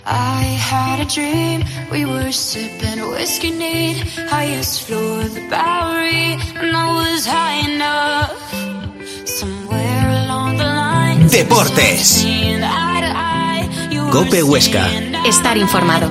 I had a dream, we were sipping whiskey neat, highest floor of the Bowery, and I was high enough, somewhere along the line. Deportes. COPE Huesca. Estar informado.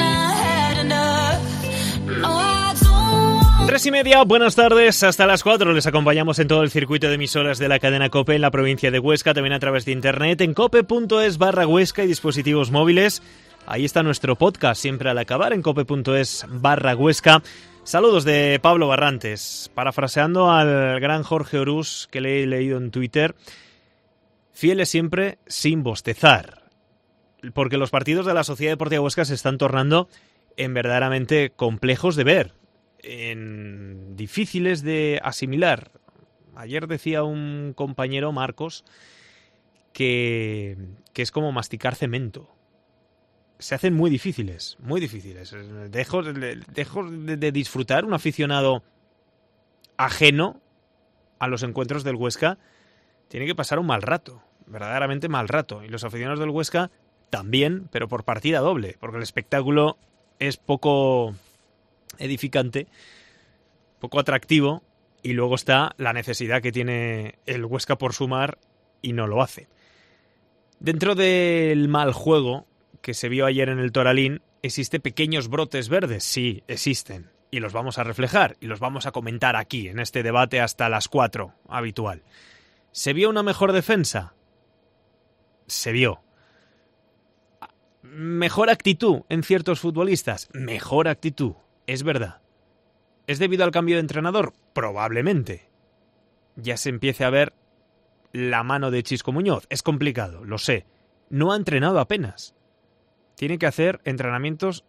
3:30, buenas tardes, hasta las 4 les acompañamos en todo el circuito de emisoras de la cadena COPE en la provincia de Huesca, también a través de internet en cope.es/Huesca y dispositivos móviles. Ahí está nuestro podcast, siempre al acabar en cope.es/Huesca. Saludos de Pablo Barrantes, parafraseando al gran Jorge Orús que le he leído en Twitter, fieles siempre sin bostezar, porque los partidos de la Sociedad Deportiva Huesca se están tornando en verdaderamente complejos de ver, en difíciles de asimilar. Ayer decía un compañero, Marcos, que es como masticar cemento. Se hacen muy difíciles, muy difíciles. Dejo de disfrutar un aficionado ajeno a los encuentros del Huesca. Tiene que pasar un mal rato, verdaderamente mal rato. Y los aficionados del Huesca también, pero por partida doble, porque el espectáculo es poco edificante, poco atractivo, y luego está la necesidad que tiene el Huesca por sumar y no lo hace. Dentro del mal juego que se vio ayer en el Toralín, ¿existe pequeños brotes verdes? Sí, existen, y los vamos a reflejar y los vamos a comentar aquí en este debate hasta las 4 habitual. ¿Se vio una mejor defensa? Se vio. ¿Mejor actitud en ciertos futbolistas? Mejor actitud. Es verdad. ¿Es debido al cambio de entrenador? Probablemente. Ya se empiece a ver la mano de Chisco Muñoz. Es complicado, lo sé. No ha entrenado apenas. Tiene que hacer entrenamientos,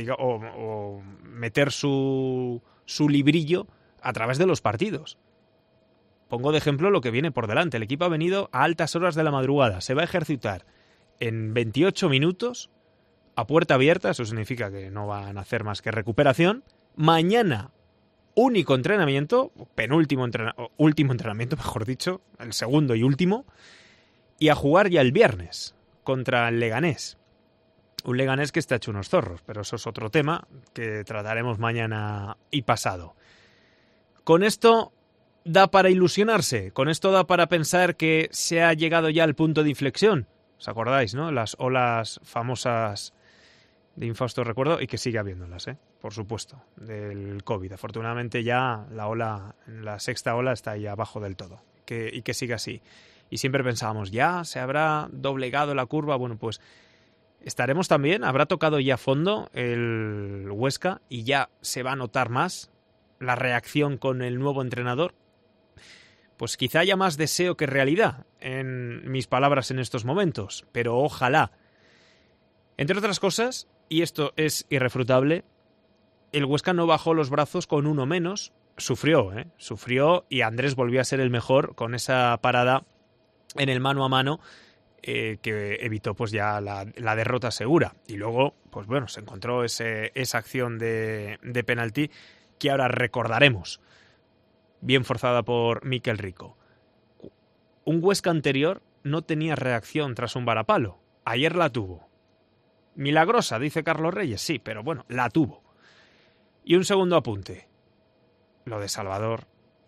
o meter su librillo a través de los partidos. Pongo de ejemplo lo que viene por delante. El equipo ha venido a altas horas de la madrugada. Se va a ejercitar en 28 minutos a puerta abierta, eso significa que no van a hacer más que recuperación. Mañana, único entrenamiento, último entrenamiento, mejor dicho, el segundo y último, y a jugar ya el viernes contra el Leganés. Un Leganés que está hecho unos zorros, pero eso es otro tema que trataremos mañana y pasado. Con esto da para ilusionarse, con esto da para pensar que se ha llegado ya al punto de inflexión. ¿Os acordáis, no? Las olas famosas de infausto recuerdo, y que sigue habiéndolas, por supuesto, del COVID. Afortunadamente ya la sexta ola está ahí abajo del todo, y que siga así. Y siempre pensábamos, ¿ya se habrá doblegado la curva? Bueno, pues estaremos también, habrá tocado ya fondo el Huesca y ya se va a notar más la reacción con el nuevo entrenador. Pues quizá haya más deseo que realidad en mis palabras en estos momentos, pero ojalá. Entre otras cosas, y esto es irrefutable, el Huesca no bajó los brazos con uno menos, sufrió, y Andrés volvió a ser el mejor con esa parada en el mano a mano que evitó pues ya la derrota segura. Y luego, pues bueno, se encontró esa acción de penalti que ahora recordaremos, bien forzada por Mikel Rico. Un Huesca anterior no tenía reacción tras un varapalo. Ayer la tuvo. Milagrosa, dice Carlos Reyes, sí, pero bueno, la tuvo. Y un segundo apunte. Lo de Salvador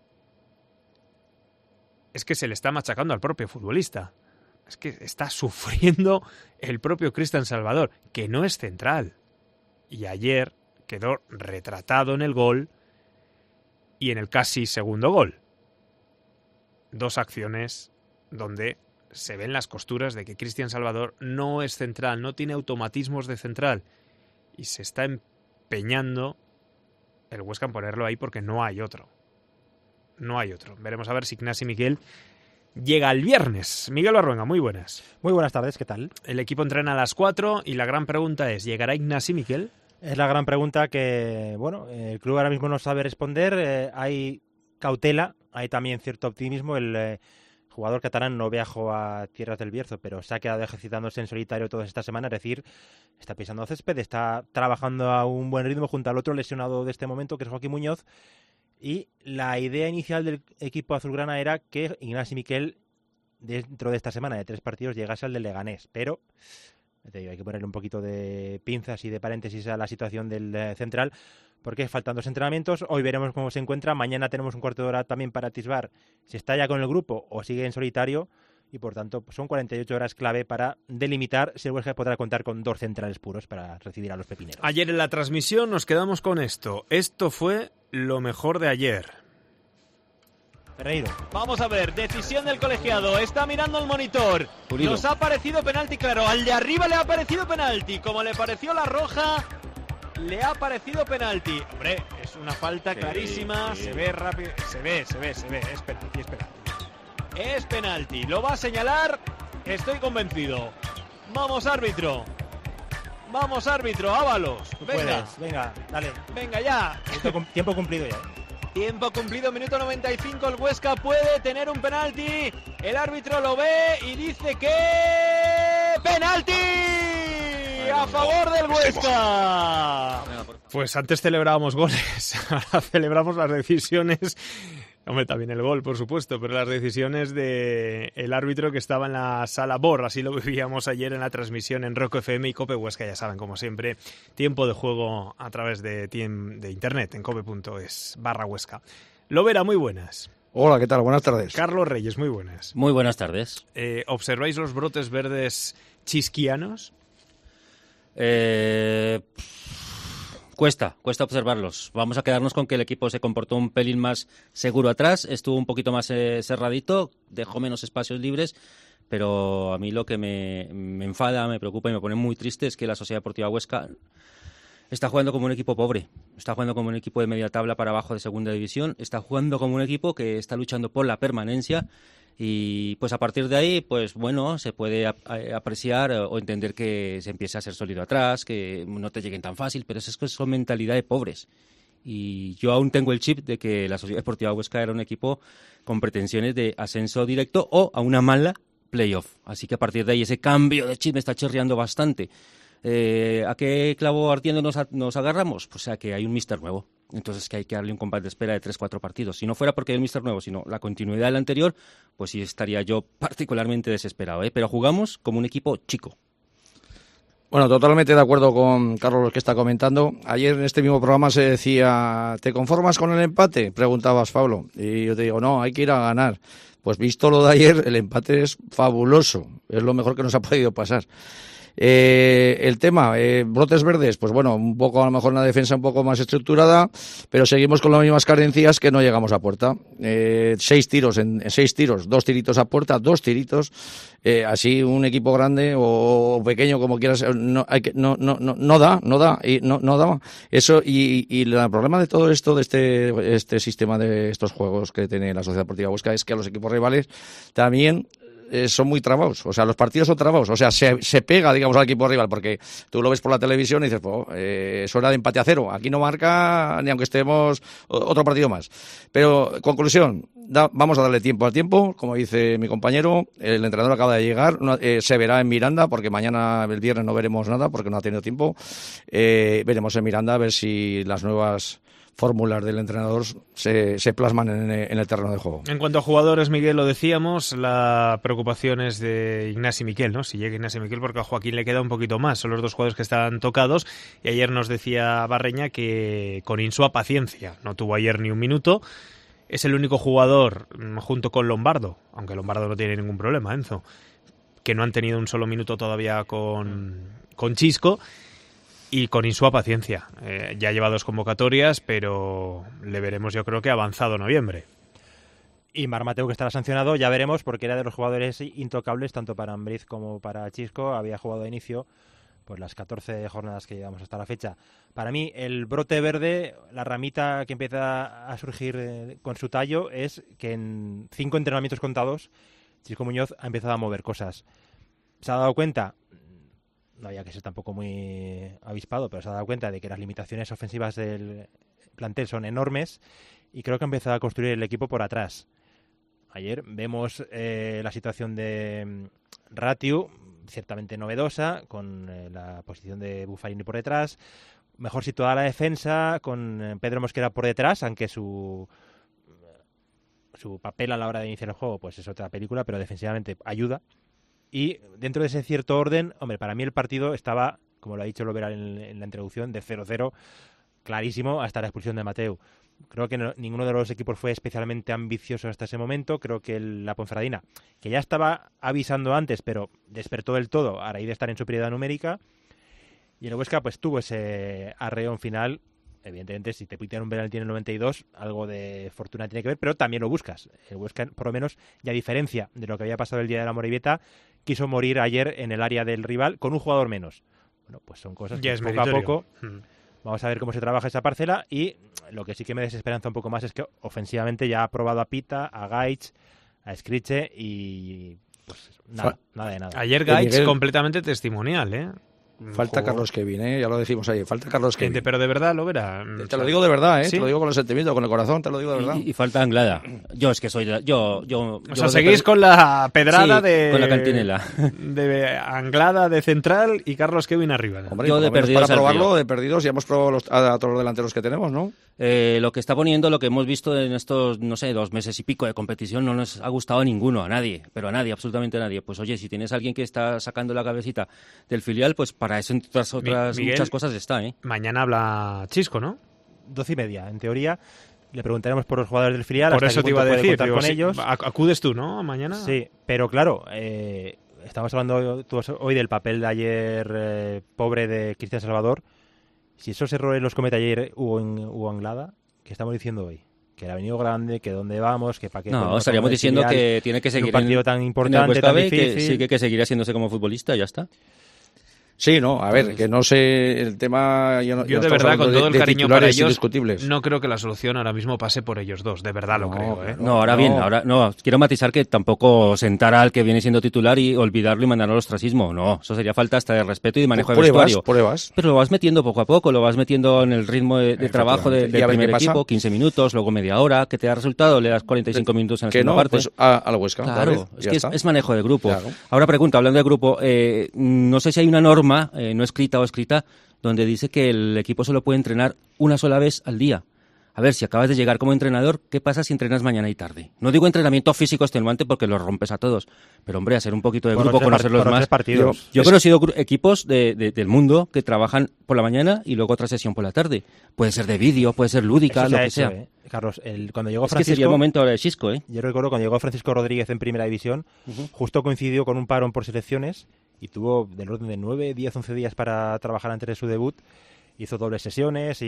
es que se le está machacando al propio futbolista. Es que está sufriendo el propio Cristian Salvador, que no es central. Y ayer quedó retratado en el gol y en el casi segundo gol. Dos acciones donde se ven las costuras de que Cristian Salvador no es central, no tiene automatismos de central, y se está empeñando el Huesca en ponerlo ahí porque no hay otro. No hay otro. Veremos a ver si Ignasi Miquel llega el viernes. Miguel Barruenga, muy buenas. Muy buenas tardes, ¿qué tal? El equipo entrena a las 4 y la gran pregunta es, ¿llegará Ignasi Miquel? Es la gran pregunta que, bueno, el club ahora mismo no sabe responder. Hay cautela, hay también cierto optimismo. El jugador catalán no viajó a tierras del Bierzo, pero se ha quedado ejercitándose en solitario toda esta semana, es decir, está pisando césped, está trabajando a un buen ritmo junto al otro lesionado de este momento, que es Joaquín Muñoz, y la idea inicial del equipo azulgrana era que Ignasi Miquel, dentro de esta semana de 3 partidos, llegase al del Leganés, pero Te digo, hay que ponerle un poquito de pinzas y de paréntesis a la situación del central, porque faltan 2 entrenamientos. Hoy veremos cómo se encuentra. Mañana tenemos un cuarto de hora también para atisbar si está ya con el grupo o sigue en solitario. Y por tanto, son 48 horas clave para delimitar si el Huesca podrá contar con 2 centrales puros para recibir a los pepineros. Ayer en la transmisión nos quedamos con esto. Esto fue lo mejor de ayer. Ferreiro. Vamos a ver, decisión del colegiado, está mirando el monitor. Pulido. Nos ha parecido penalti, claro, al de arriba le ha parecido penalti, como le pareció la roja, le ha parecido penalti. Hombre, es una falta clarísima, se ve rápido, se ve, es penalti. Es penalti, lo va a señalar, estoy convencido. Vamos árbitro, Ábalos, venga. Venga, dale. Venga ya. Tiempo cumplido ya. Tiempo cumplido, minuto 95, el Huesca puede tener un penalti, el árbitro lo ve y dice que... ¡penalti! ¡A favor del Huesca! Pues antes celebrábamos goles, ahora celebramos las decisiones, hombre, también el gol, por supuesto, pero las decisiones del árbitro que estaba en la sala BOR, así lo vivíamos ayer en la transmisión en Rock FM y Cope Huesca, ya saben, como siempre, tiempo de juego a través de internet, en cope.es/Huesca. Lovera, muy buenas. Hola, ¿qué tal? Buenas tardes. Carlos Reyes, muy buenas. Muy buenas tardes. ¿Observáis los brotes verdes chisquianos? Cuesta observarlos. Vamos a quedarnos con que el equipo se comportó un pelín más seguro atrás, estuvo un poquito más cerradito, dejó menos espacios libres, pero a mí lo que me enfada, me preocupa y me pone muy triste es que la Sociedad Deportiva Huesca está jugando como un equipo pobre, está jugando como un equipo de media tabla para abajo de segunda división, está jugando como un equipo que está luchando por la permanencia. Y pues a partir de ahí, pues bueno, se puede apreciar o entender que se empiece a ser sólido atrás, que no te lleguen tan fácil, pero eso es mentalidad de pobres. Y yo aún tengo el chip de que la Sociedad Deportiva Huesca era un equipo con pretensiones de ascenso directo o a una mala playoff. Así que a partir de ahí ese cambio de chip me está chirriando bastante. ¿A qué clavo ardiendo nos agarramos? Pues a que hay un míster nuevo. Entonces que hay que darle un compás de espera de 3-4 partidos. Si no fuera porque hay un míster nuevo, sino la continuidad del anterior, pues sí estaría yo particularmente desesperado, ¿eh? Pero jugamos como un equipo chico. Bueno, totalmente de acuerdo con Carlos lo que está comentando. Ayer en este mismo programa se decía, ¿te conformas con el empate? Preguntabas, Pablo. Y yo te digo, no, hay que ir a ganar. Pues visto lo de ayer, el empate es fabuloso. Es lo mejor que nos ha podido pasar. El tema, brotes verdes, pues bueno, un poco a lo mejor una defensa un poco más estructurada, pero seguimos con las mismas carencias que no llegamos a puerta. 6 tiros, 2 tiritos a puerta, 2 tiritos, así un equipo grande o pequeño como quieras, no da. Eso y el problema de todo esto, de este sistema de estos juegos que tiene la Sociedad Deportiva Huesca, es que a los equipos rivales también son muy trabados, o sea, los partidos son trabados, o sea, se pega, digamos, al equipo rival, porque tú lo ves por la televisión y dices, eso era de empate a 0, aquí no marca ni aunque estemos otro partido más. Pero, conclusión, vamos a darle tiempo al tiempo, como dice mi compañero, el entrenador acaba de llegar, se verá en Miranda, porque mañana, el viernes, no veremos nada, porque no ha tenido tiempo, veremos en Miranda a ver si las nuevas fórmulas del entrenador se plasman en el terreno de juego. En cuanto a jugadores, Miguel, lo decíamos, la preocupación es de Ignasi Miquel, ¿no? Si llega Ignasi Miquel, porque a Joaquín le queda un poquito más. Son los 2 jugadores que están tocados. Y ayer nos decía Barreña que con Insua paciencia. No tuvo ayer ni un minuto. Es el único jugador, junto con Lombardo, aunque Lombardo no tiene ningún problema, Enzo, que no han tenido un solo minuto todavía con Chisco. Y con Insua paciencia. Ya lleva 2 convocatorias, pero le veremos, yo creo que avanzado noviembre. Y Marc Mateu, que estará sancionado, ya veremos, porque era de los jugadores intocables, tanto para Ambriz como para Chisco. Había jugado de inicio pues las 14 jornadas que llevamos hasta la fecha. Para mí, el brote verde, la ramita que empieza a surgir con su tallo, es que en 5 entrenamientos contados, Chisco Muñoz ha empezado a mover cosas. ¿Se ha dado cuenta? No había que ser tampoco muy avispado, pero se ha dado cuenta de que las limitaciones ofensivas del plantel son enormes y creo que ha empezado a construir el equipo por atrás. Ayer vemos la situación de Ratiu, ciertamente novedosa, con la posición de Buffarini por detrás, mejor situada la defensa, con Pedro Mosquera por detrás, aunque su papel a la hora de iniciar el juego pues es otra película, pero defensivamente ayuda. Y dentro de ese cierto orden, hombre, para mí el partido estaba, como lo ha dicho Lovera en la introducción, de 0-0, clarísimo, hasta la expulsión de Mateu. Creo que ninguno de los equipos fue especialmente ambicioso hasta ese momento. Creo que la Ponferradina, que ya estaba avisando antes, pero despertó del todo a raíz de estar en superioridad numérica. Y el Huesca pues tuvo ese arreón final. Evidentemente, si te pitan un penalti en el 92, algo de fortuna tiene que ver, pero también lo buscas. El Huesca, por lo menos, y a diferencia de lo que había pasado el día de la Morevieta, quiso morir ayer en el área del rival con un jugador menos. Bueno, pues son cosas ya que es poco a meritorio. poco vamos a ver cómo se trabaja esa parcela. Y lo que sí que me desesperanza un poco más es que ofensivamente ya ha probado a Pita, a Gaich, a Scriche y pues nada de nada. Ayer Gaich Miguel, completamente testimonial, ¿eh? Falta Carlos Kevin, ya lo decimos ahí, falta Carlos Kevin. Pero de verdad, lo verá. Te lo digo de verdad, ¿Sí? te lo digo con el sentimiento, con el corazón, te lo digo de verdad. Y falta Anglada. Yo es que soy... O sea, seguís con la pedrada sí, con la cantinela. De Anglada de central y Carlos Kevin arriba. Hombre, yo por de lo menos perdidos para al probarlo, río. de perdidos, ya hemos probado a todos los delanteros que tenemos, ¿no? Lo que está poniendo, lo que hemos visto en estos, no sé, 2 meses y pico de competición, no nos ha gustado a ninguno, a nadie, pero a nadie, absolutamente a nadie. Pues oye, si tienes a alguien que está sacando la cabecita del filial, pues para eso, entre otras Miguel, muchas cosas está, ¿eh? Mañana habla Chisco, ¿no? 12:30, en teoría. Le preguntaremos por los jugadores del filial. Por hasta eso qué te iba a punto puede decir. contar Digo, con sí, ellos. acudes tú, ¿no? Mañana. Sí, pero claro, estamos hablando hoy del papel de ayer pobre de Cristian Salvador. Si esos errores los comete ayer Hugo Anglada, ¿qué estamos diciendo hoy? Que le ha venido grande, que dónde vamos, que para qué... No, estaríamos diciendo que tiene que seguir un partido tan en el importante, Huesca tan B, difícil. que sí que seguirá haciéndose como futbolista, ya está. Sí, no, a ver, que no sé, el tema... Yo no de estamos verdad, con hablando todo el de cariño titulares para ellos, indiscutibles. no creo que la solución ahora mismo pase por ellos dos. De verdad lo creo, ¿eh? No, ahora bien, quiero matizar que tampoco sentar al que viene siendo titular y olvidarlo y mandarlo al ostracismo. No, eso sería falta hasta de respeto y de manejo de vestuario. Pruebas. Pero lo vas metiendo poco a poco, lo vas metiendo en el ritmo de trabajo del Y a ver primer qué pasa. equipo, 15 minutos, luego media hora, que te da resultado, le das 45 minutos en la Que segunda no, parte. pues a la Huesca. Claro, otra vez, es ya que está. es manejo de grupo. Claro. Ahora pregunta, hablando de grupo, no sé si hay una norma, no escrita o escrita, donde dice que el equipo solo puede entrenar una sola vez al día. A ver, si acabas de llegar como entrenador, ¿qué pasa si entrenas mañana y tarde? No digo entrenamiento físico extenuante porque los rompes a todos, pero hombre, hacer un poquito de grupo, conocerlos más. Yo he conocido equipos del mundo que trabajan por la mañana y luego otra sesión por la tarde. Puede ser de vídeo, puede ser lúdica, lo que sea. Carlos, cuando llegó Es que Francisco... sería el momento ahora de Xisco, ¿eh? Yo recuerdo cuando llegó Francisco Rodríguez en Primera División, justo coincidió con un parón por selecciones y tuvo del orden de 9, 10, 11 días para trabajar antes de su debut. Hizo dobles sesiones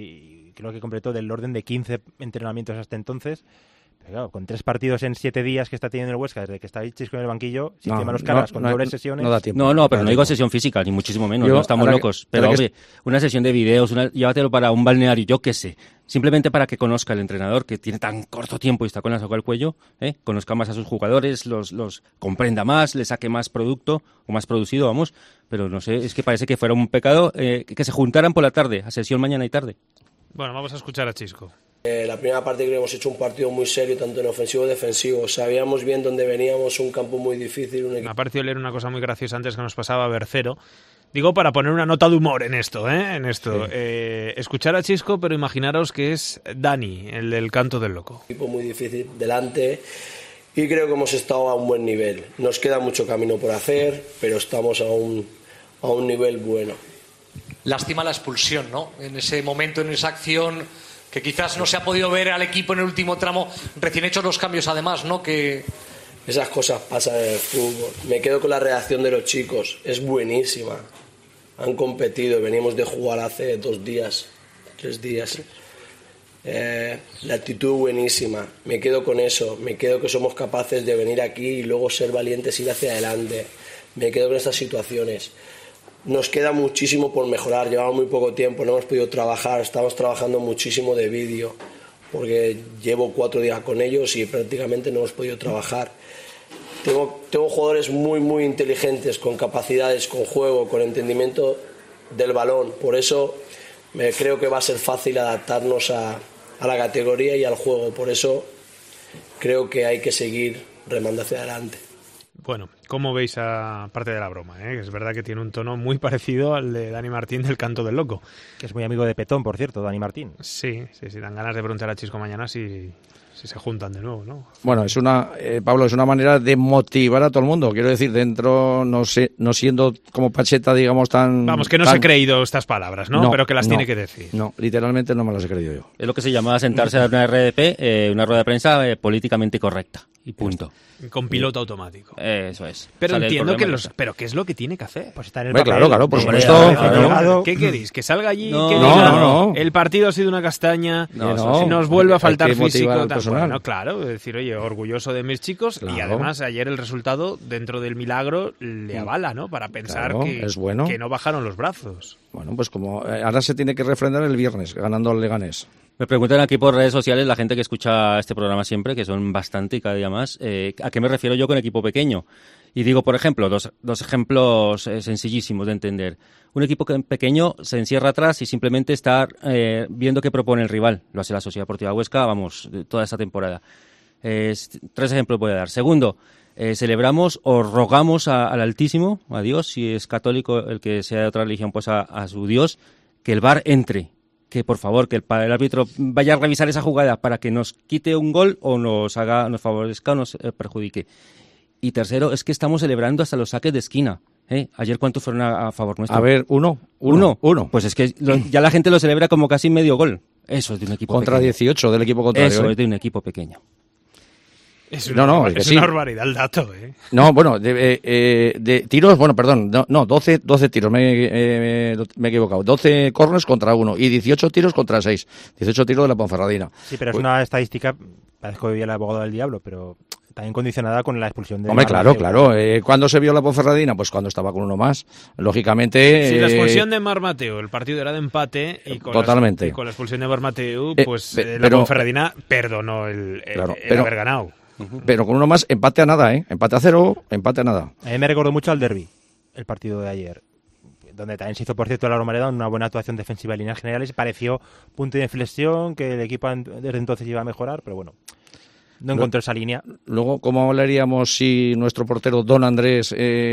y creo que completó del orden de 15 entrenamientos hasta entonces. Pero claro, con 3 partidos en 7 días que está teniendo el Huesca, desde que está Chisco en el banquillo, si te los cargas con dobles sesiones... No da tiempo. No, pero no digo sesión física, ni muchísimo menos, no estamos locos. Pero oye, una sesión de videos, llévatelo para un balneario, yo qué sé. Simplemente para que conozca el entrenador, que tiene tan corto tiempo y está con la soga al cuello, conozca más a sus jugadores, los comprenda más, le saque más producto, o más producido, vamos. Pero no sé, es que parece que fuera un pecado que se juntaran por la tarde, a sesión mañana y tarde. Bueno, vamos a escuchar a Chisco. La primera parte creo que hemos hecho un partido muy serio, tanto en ofensivo como defensivo. Sabíamos bien dónde veníamos, un campo muy difícil. Me ha parecido leer una cosa muy graciosa antes que nos pasaba a Bercero. Digo, para poner una nota de humor en esto, Sí. Escuchar a Chisco, pero imaginaros que es Dani, el del Canto del Loco. Un equipo muy difícil delante y creo que hemos estado a un buen nivel. Nos queda mucho camino por hacer, pero estamos a un nivel bueno. Lástima la expulsión, ¿no? En ese momento, en esa acción, que quizás no se ha podido ver al equipo en el último tramo, recién hechos los cambios además, ¿no? Que esas cosas pasan en el fútbol. Me quedo con la reacción de los chicos, es buenísima. Han competido, venimos de jugar hace 2 días, 3 días. La actitud buenísima, me quedo con eso, me quedo que somos capaces de venir aquí y luego ser valientes y ir hacia adelante. Me quedo con estas situaciones. Nos queda muchísimo por mejorar, llevamos muy poco tiempo, no hemos podido trabajar, estamos trabajando muchísimo de vídeo, porque llevo 4 días con ellos y prácticamente no hemos podido trabajar. Tengo jugadores muy, muy inteligentes, con capacidades, con juego, con entendimiento del balón, por eso creo que va a ser fácil adaptarnos a la categoría y al juego, por eso creo que hay que seguir remando hacia adelante. Bueno, ¿cómo veis a parte de la broma? Es verdad que tiene un tono muy parecido al de Dani Martín del Canto del Loco. Que es muy amigo de Petón, por cierto, Dani Martín. Sí, dan ganas de preguntar a Chisco mañana si Si se juntan de nuevo, ¿no? Bueno, es Pablo, es una manera de motivar a todo el mundo. Quiero decir, dentro, no siendo como Pacheta, digamos, tan... Vamos, que no se he creído estas palabras, ¿no? Pero que las tiene que decir. No, literalmente no me las he creído yo. Es lo que se llama sentarse a una RDP, una rueda de prensa políticamente correcta. Y punto. Con piloto automático. Eso es. Pero Sale entiendo que los... ¿Pero qué es lo que tiene que hacer? Pues está en el Hombre, papel. claro, por Hombre, supuesto. claro. ¿Qué queréis? ¿Que salga allí? No, que no, diga, no. el partido ha sido una castaña, No, si nos vuelve a hay faltar que motivar físico. al Tal. personal. Bueno, claro, decir, oye, orgulloso de mis chicos, y Claro. además ayer el resultado, dentro del milagro, le avala, ¿no? Para pensar Claro, que, es bueno. que no bajaron los brazos. Bueno, pues como ahora se tiene que refrendar el viernes, ganando al Leganés. Me preguntan aquí por redes sociales, la gente que escucha este programa siempre, que son bastante y cada día más, ¿a qué me refiero yo con equipo pequeño? Y digo, por ejemplo, dos ejemplos sencillísimos de entender. Un equipo pequeño se encierra atrás y simplemente está viendo qué propone el rival. Lo hace la Sociedad Deportiva Huesca, vamos, toda esta temporada. 3 ejemplos voy a dar. Segundo, celebramos o rogamos al Altísimo, a Dios, si es católico el que sea de otra religión, pues a su Dios, que el VAR entre. Que por favor, que el árbitro vaya a revisar esa jugada para que nos quite un gol o nos favorezca o nos perjudique. Y tercero, es que estamos celebrando hasta los saques de esquina. Ayer, ¿cuántos fueron a favor nuestro? A ver, uno. Pues es que ya la gente lo celebra como casi medio gol. Eso es de un equipo Contra pequeño. 18 del equipo contrario. Eso es de un equipo pequeño. Es es que es sí. una barbaridad el dato, ¿eh? No, bueno, de tiros, bueno, perdón, no 12 tiros, me he equivocado. 12 corners contra 1 y 18 tiros contra 6. 18 tiros de la Ponferradina. Sí, pero es una estadística, parezco que vivía el abogado del diablo, pero también condicionada con la expulsión de... Hombre, claro. ¿Cuándo se vio la Ponferradina? Pues cuando estaba con uno más. Lógicamente... Sí, la expulsión de Mar Mateu, el partido era de empate y con, totalmente. y con la expulsión de Mar Mateu, pues la pero, Ponferradina perdonó el haber ganado. Pero con uno más, empate a nada, ¿eh? Empate a 0, empate a nada. A mí me recordó mucho al derbi, el partido de ayer, donde también se hizo, por cierto, la Romareda una buena actuación defensiva en líneas generales. Pareció punto de inflexión, que el equipo desde entonces iba a mejorar, pero bueno, no encontró esa línea. Luego, ¿cómo hablaríamos si nuestro portero Don Andrés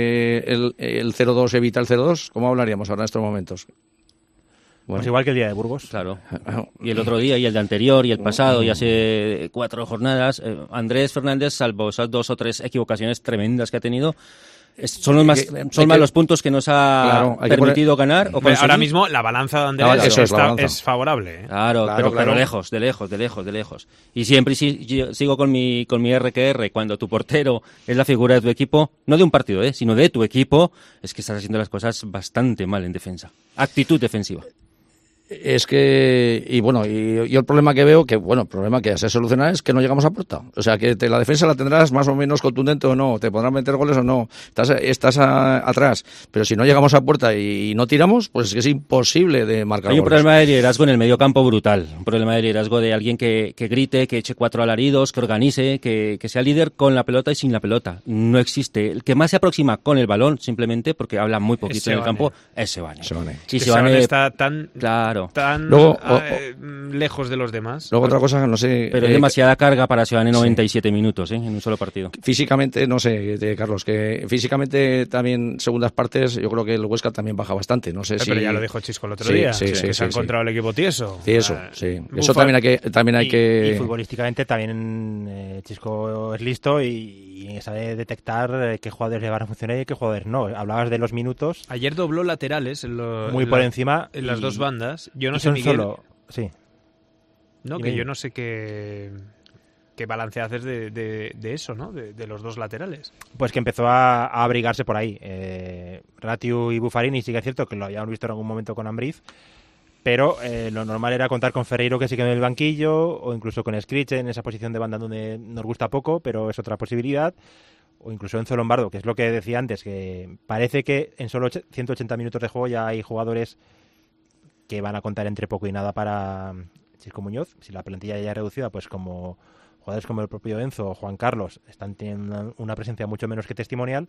el 0-2 evita el 0-2? ¿Cómo hablaríamos ahora en estos momentos? Bueno. Pues igual que el día de Burgos. Claro. Y el otro día, y el de anterior, y el pasado, y hace 4 jornadas. Andrés Fernández, salvo esas 2 o 3 equivocaciones tremendas que ha tenido, son más los puntos que nos ha permitido ganar. O ahora mismo la balanza de Andrés es favorable. ¿eh? Claro, pero lejos, de lejos. Y siempre sigo con mi RQR, cuando tu portero es la figura de tu equipo, no de un partido, sino de tu equipo, es que estás haciendo las cosas bastante mal en defensa. Actitud defensiva. Es que, y el problema que veo, el problema que ya se soluciona es que no llegamos a puerta. O sea, que la defensa la tendrás más o menos contundente o no, te podrán meter goles o no, estás atrás. Pero si no llegamos a puerta y no tiramos, pues es que es imposible de marcar Hay un goles. problema de liderazgo en el medio campo brutal. Un problema de liderazgo de alguien que grite, que eche 4 alaridos, que organice, que sea líder con la pelota y sin la pelota. No existe. El que más se aproxima con el balón, simplemente porque habla muy poquito en el campo, es Sebane. Y Sebane está tan... Claro. Tan lejos de los demás. Luego otra cosa, no sé... Pero es demasiada carga para Sebane 97 minutos en un solo partido. Físicamente, no sé, Carlos, que físicamente también, segundas partes, yo creo que el Huesca también baja bastante. No sé si... Pero ya lo dijo Chisco el otro día, que se ha encontrado el equipo tieso. Sí, eso, sí. Eso también hay que... Y futbolísticamente también Chisco es listo y sabe detectar qué jugadores le van a funcionar y qué jugadores no. Hablabas de los minutos. Ayer dobló laterales muy por encima en las dos bandas. Yo no sé, Miguel. Sí. No, que yo no sé qué balance haces de eso, ¿no? De los dos laterales. Pues que empezó a abrigarse por ahí. Ratiu y Buffarini sí que es cierto que lo habíamos visto en algún momento con Ambriz, pero lo normal era contar con Ferreiro, que sí quedó en el banquillo, o incluso con Skrich en esa posición de banda donde nos gusta poco, pero es otra posibilidad. O incluso Enzo Lombardo, que es lo que decía antes, que parece que en solo 180 minutos de juego ya hay jugadores que van a contar entre poco y nada para Chisco Muñoz. Si la plantilla ya es reducida, pues como jugadores como el propio Enzo o Juan Carlos están teniendo una presencia mucho menos que testimonial.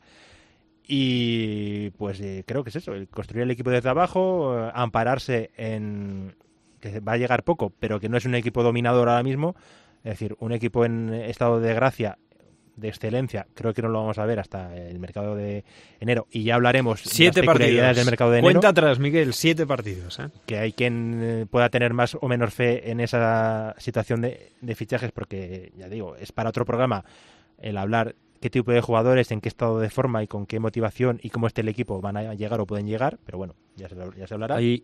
Y pues creo que es eso, el construir el equipo desde abajo, ampararse en que va a llegar poco, pero que no es un equipo dominador ahora mismo. Es decir, un equipo en estado de gracia de excelencia, creo que no lo vamos a ver hasta el mercado de enero, y ya hablaremos 7 de las peculiaridades del mercado de enero. Cuenta atrás, Miguel, 7 partidos. Que hay quien pueda tener más o menos fe en esa situación de fichajes, porque, ya digo, es para otro programa el hablar qué tipo de jugadores, en qué estado de forma y con qué motivación y cómo esté el equipo van a llegar o pueden llegar, pero bueno, ya se hablará. Ahí,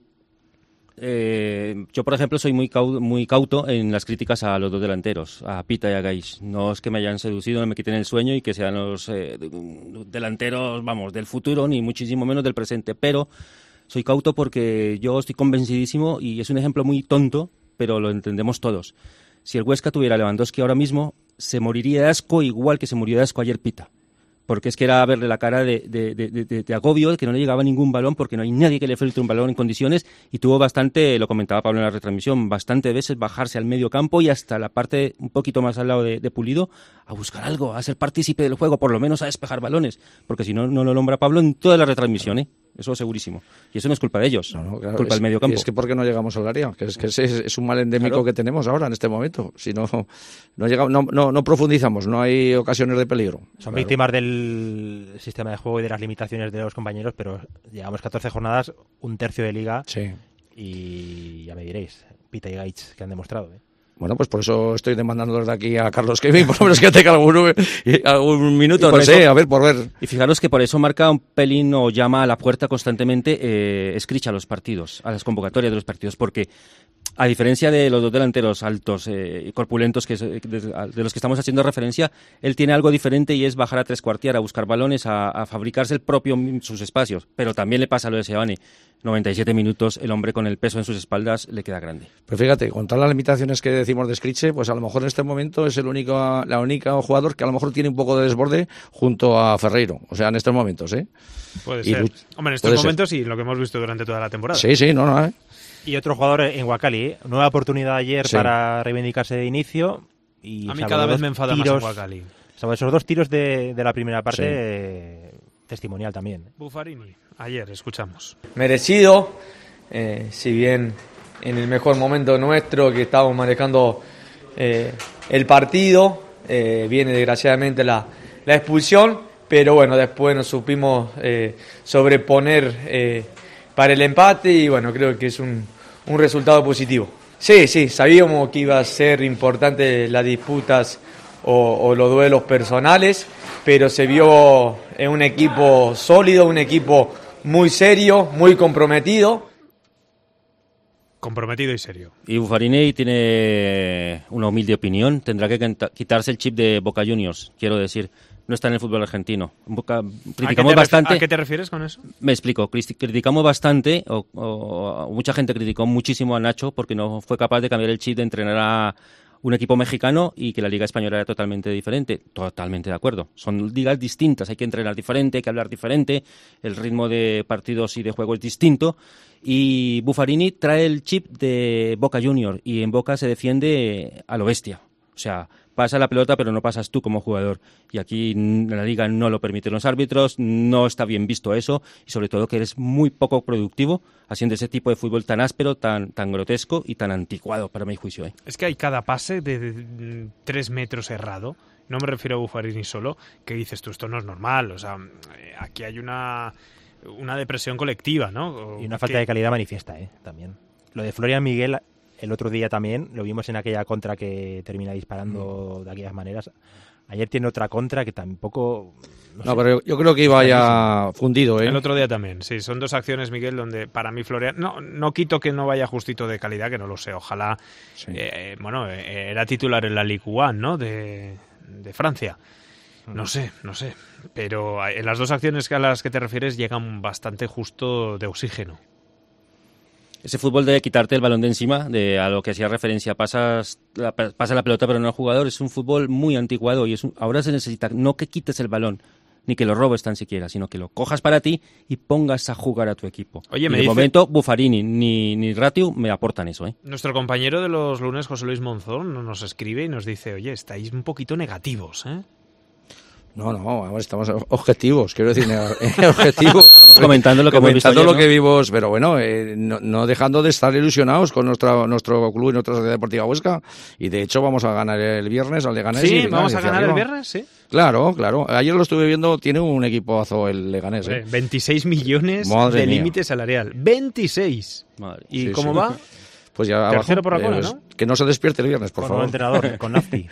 yo, por ejemplo, soy muy cauto en las críticas a los dos delanteros, a Pita y a Gais. No es que me hayan seducido, no me quiten el sueño y que sean los delanteros, vamos, del futuro, ni muchísimo menos del presente, pero soy cauto porque yo estoy convencidísimo, y es un ejemplo muy tonto, pero lo entendemos todos. Si el Huesca tuviera a Lewandowski ahora mismo, se moriría de asco igual que se murió de asco ayer Pita. Porque es que era verle la cara de agobio, de que no le llegaba ningún balón, porque no hay nadie que le filtre un balón en condiciones, y tuvo bastante, lo comentaba Pablo en la retransmisión, bastante veces bajarse al medio campo y hasta la parte un poquito más al lado de Pulido a buscar algo, a ser partícipe del juego, por lo menos a despejar balones, porque si no, no lo nombra Pablo en toda la retransmisión, eso segurísimo. Y eso no es culpa de ellos, claro, culpa del medio campo. Es que ¿por qué no llegamos al área? Que es un mal endémico que tenemos ahora, en este momento. Si no profundizamos, no hay ocasiones de peligro. Son víctimas del sistema de juego y de las limitaciones de los compañeros, pero llevamos 14 jornadas, un tercio de liga, y ya me diréis, Pita y Gaich, que han demostrado. Bueno, pues por eso estoy demandando desde aquí a Carlos Kevin, por lo menos que tenga algún minuto, no sé, a ver, por ver. Y fijaros que por eso marca un pelín o llama a la puerta constantemente Skrich a los partidos, a las convocatorias de los partidos, porque a diferencia de los dos delanteros altos y corpulentos de los que estamos haciendo referencia, él tiene algo diferente, y es bajar a trescuartear, a buscar balones, a fabricarse sus espacios. Pero también le pasa lo de Seoane. 97 minutos, el hombre con el peso en sus espaldas le queda grande. Pero fíjate, con todas las limitaciones que decimos de Skrich, pues a lo mejor en este momento es la única jugador que a lo mejor tiene un poco de desborde junto a Ferreiro. O sea, en estos momentos, Puede ser. Hombre, en estos momentos y lo que hemos visto durante toda la temporada. Sí, no. Y otro jugador en Huacali, nueva oportunidad ayer para reivindicarse de inicio. Y a mí cada vez me enfada más en Huacali. Sobre esos 2 tiros de la primera parte, testimonial también. Buffarini, ayer escuchamos. Merecido, si bien en el mejor momento nuestro, que estábamos manejando el partido, viene desgraciadamente la expulsión, pero bueno, después nos supimos sobreponer para el empate, y bueno, creo que es un resultado positivo. Sí, sabíamos que iba a ser importante las disputas o los duelos personales, pero se vio en un equipo sólido, un equipo muy serio, muy comprometido. Comprometido y serio. Y Buffarini tiene una humilde opinión, tendrá que quitarse el chip de Boca Juniors, quiero decir. No está en el fútbol argentino. Criticamos bastante. ¿A qué te refieres con eso? Me explico. Criticamos bastante, o mucha gente criticó muchísimo a Nacho porque no fue capaz de cambiar el chip de entrenar a un equipo mexicano y que la Liga Española era totalmente diferente. Totalmente de acuerdo. Son ligas distintas, hay que entrenar diferente, hay que hablar diferente, el ritmo de partidos y de juego es distinto. Y Buffarini trae el chip de Boca Juniors y en Boca se defiende a lo bestia. O sea, pasa la pelota, pero no pasas tú como jugador. Y aquí en la Liga no lo permiten los árbitros, no está bien visto eso, y sobre todo que eres muy poco productivo haciendo ese tipo de fútbol tan áspero, tan grotesco y tan anticuado, para mi juicio. Es que hay cada pase de 3 metros errado, no me refiero a Buffarini solo, que dices tú, esto no es normal, o sea, aquí hay una depresión colectiva, ¿no? Y una falta de calidad manifiesta, también. Lo de Florian Miguel... El otro día también lo vimos en aquella contra que termina disparando de aquellas maneras. Ayer tiene otra contra que tampoco... No, pero yo creo que iba ya fundido, El otro día también, sí. Son 2 acciones, Miguel, donde para mí Florian... No quito que no vaya justito de calidad, que no lo sé. Ojalá... Sí. Era titular en la Ligue 1, ¿no? De Francia. No sé. Pero en las 2 acciones a las que te refieres llegan bastante justo de oxígeno. Ese fútbol de quitarte el balón de encima, a lo que hacía referencia, pasa la pelota pero no al jugador, es un fútbol muy anticuado y ahora se necesita no que quites el balón, ni que lo robes tan siquiera, sino que lo cojas para ti y pongas a jugar a tu equipo. Oye, de momento, Buffarini ni Ratiu me aportan eso. Nuestro compañero de los lunes, José Luis Monzón, nos escribe y nos dice, oye, estáis un poquito negativos, No, ahora estamos objetivos, quiero decir, objetivos. Estamos comentando lo que hemos visto ayer, lo que vimos, pero bueno, no dejando de estar ilusionados con nuestro club y nuestra Sociedad Deportiva Huesca, y de hecho vamos a ganar el viernes al Leganés. Sí, vamos a ganar el viernes, sí. Claro. Ayer lo estuve viendo, tiene un equipazo el Leganés. 26 millones de límite salarial. 26. Madre. ¿Y cómo va? Pues ya tercero abajo, por la cola, ¿no? Que no se despierte el viernes, por favor. Con un entrenador, con Nafti.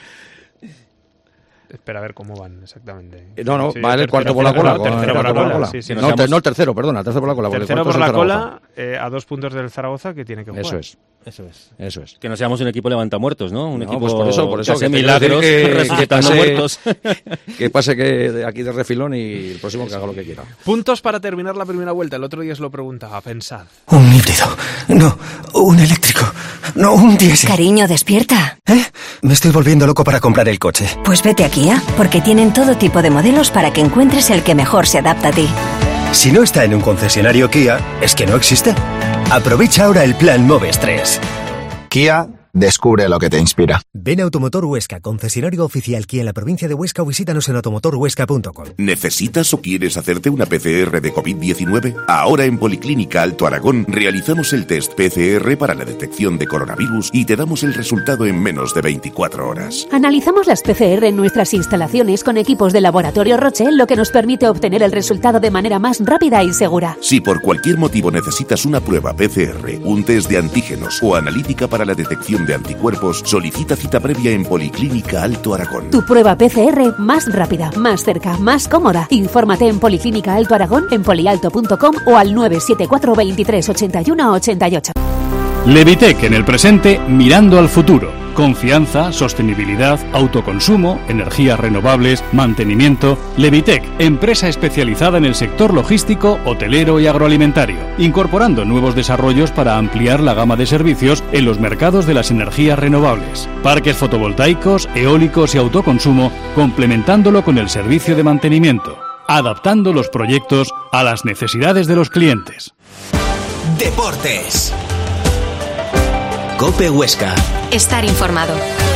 Espera a ver cómo van exactamente. No, va el cuarto por la cola. Tercero por la cola. Sí, no, el tercero, perdona, el tercero por la cola. Tercero por la cola, a 2 puntos del Zaragoza, que tiene que jugar. Eso es. Que no seamos un equipo levantamuertos, ¿no? Un equipo pues por eso que hace que milagros resucitando muertos. Que pase que de aquí de refilón y el próximo que haga lo que quiera. Puntos para terminar la primera vuelta. El otro día os lo preguntaba, pensad. Un híbrido. No, un eléctrico. No, un diésel. Cariño, despierta. Me estoy volviendo loco para comprar el coche. Pues vete a Kia, porque tienen todo tipo de modelos para que encuentres el que mejor se adapta a ti. Si no está en un concesionario Kia, es que no existe. Aprovecha ahora el plan Moves 3. Kia, descubre lo que te inspira. Ven a Automotor Huesca, concesionario oficial Kia en la provincia de Huesca, o visítanos en automotorhuesca.com. ¿Necesitas o quieres hacerte una PCR de COVID-19? Ahora en Policlínica Alto Aragón realizamos el test PCR para la detección de coronavirus y te damos el resultado en menos de 24 horas. Analizamos las PCR en nuestras instalaciones con equipos de Laboratorio Roche, lo que nos permite obtener el resultado de manera más rápida y segura. Si por cualquier motivo necesitas una prueba PCR, un test de antígenos o analítica para la detección de anticuerpos, solicita cita previa en Policlínica Alto Aragón. Tu prueba PCR más rápida, más cerca, más cómoda. Infórmate en Policlínica Alto Aragón, en polialto.com o al 974 23 81 88. Levitec en el presente, mirando al futuro. Confianza, sostenibilidad, autoconsumo, energías renovables, mantenimiento. Levitec, empresa especializada en el sector logístico, hotelero y agroalimentario, incorporando nuevos desarrollos para ampliar la gama de servicios en los mercados de las energías renovables. Parques fotovoltaicos, eólicos y autoconsumo, complementándolo con el servicio de mantenimiento, adaptando los proyectos a las necesidades de los clientes. Deportes. COPE Huesca. Estar informado.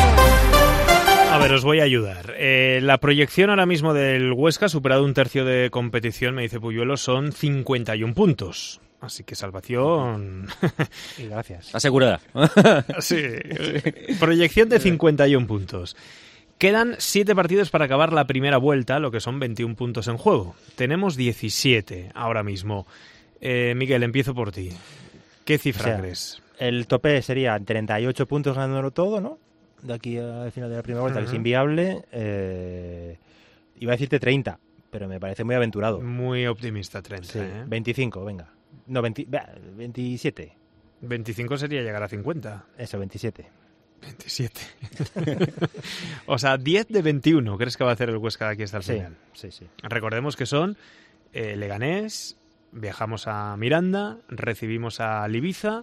A ver, os voy a ayudar. La proyección ahora mismo del Huesca, superado un tercio de competición, me dice Puyuelo, son 51 puntos. Así que salvación. Y gracias. Asegurada. Sí. Proyección de 51 puntos. Quedan 7 partidos para acabar la primera vuelta, lo que son 21 puntos en juego. Tenemos 17 ahora mismo. Miguel, empiezo por ti. ¿Qué cifra crees? El tope sería 38 puntos ganándolo todo, ¿no? De aquí al final de la primera vuelta, que es inviable. Iba a decirte 30, pero me parece muy aventurado. Muy optimista, 30. Sí, 25, venga. No, 27. 25 sería llegar a 50. Eso, 27. 27. O sea, 10 de 21 crees que va a hacer el Huesca de aquí hasta el final. Sí. Recordemos que son Leganés, viajamos a Miranda, recibimos a Ibiza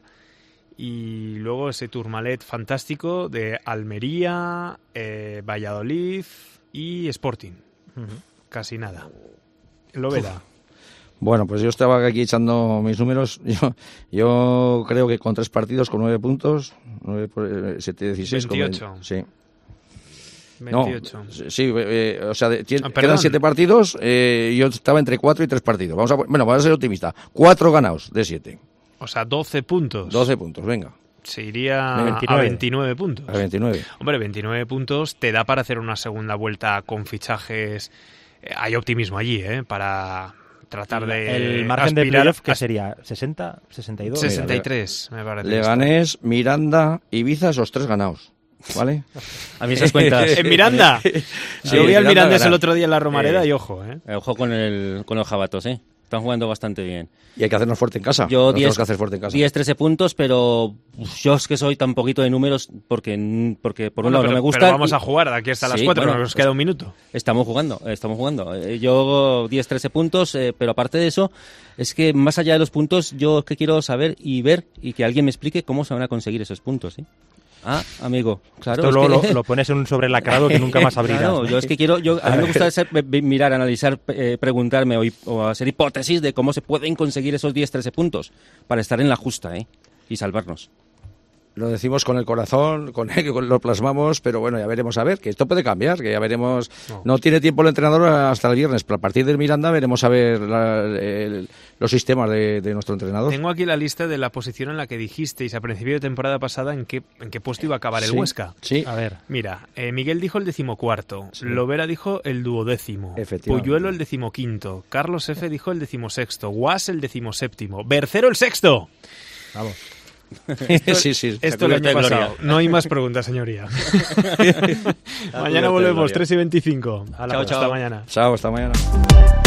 y luego ese Tourmalet fantástico de Almería, Valladolid y Sporting. Casi nada. Lovera. Bueno, pues yo estaba aquí echando mis números. Yo creo que con 3 partidos, con 9 puntos, 9 por 7, 16... 28. Sí. 28. No, sí, o sea, quedan 7 partidos, yo estaba entre 4 y 3 partidos. Vamos a ser optimista. 4 ganados de 7. O sea, 12 puntos. 12 puntos, venga. Se iría a 29 puntos. A 29. Hombre, 29 puntos te da para hacer una segunda vuelta con fichajes. Hay optimismo allí, para tratar de el margen de playoff, que sería 60, 62. 63, me parece. Leganés, Miranda, Ibiza, esos 3 ganados. ¿Vale? A mí esas cuentas. ¿En Miranda? Sí, yo vi al Mirandés el otro día en la Romareda y ojo, Ojo con los jabatos, Están jugando bastante bien. Y hay que hacernos fuerte en casa. Yo tenemos que hacer fuerte en casa. 10, 13 puntos, pero yo es que soy tan poquito de números porque por un lado no me gusta. Pero vamos a jugar de aquí hasta las 4, nos queda un minuto. Estamos jugando. Yo 10, 13 puntos, pero aparte de eso, es que más allá de los puntos, yo es que quiero saber y ver y que alguien me explique cómo se van a conseguir esos puntos, Ah, amigo, claro. Esto luego lo pones en un sobrelacrado que nunca más abrirás. Claro, yo es que quiero, a mí me gusta mirar, analizar, preguntarme o hacer hipótesis de cómo se pueden conseguir esos 10, 13 puntos para estar en la justa, y salvarnos. Lo decimos con el corazón, lo plasmamos, pero bueno, ya veremos a ver, que esto puede cambiar, que ya veremos. No tiene tiempo el entrenador hasta el viernes, pero a partir del Miranda veremos a ver los sistemas de nuestro entrenador. Tengo aquí la lista de la posición en la que dijisteis a principio de temporada pasada en qué puesto iba a acabar el Huesca. Sí. A ver. Mira, Miguel dijo el 14º, sí. Lovera dijo el 12º, Puyuelo el 15º, Carlos F. dijo el 16º, Guas el 17º, Bercero el 6º. Vamos. Sí. Esto el año pasado. No hay más preguntas, señoría. Mañana volvemos, 3:25. Chao. Hasta mañana. Chao, hasta mañana.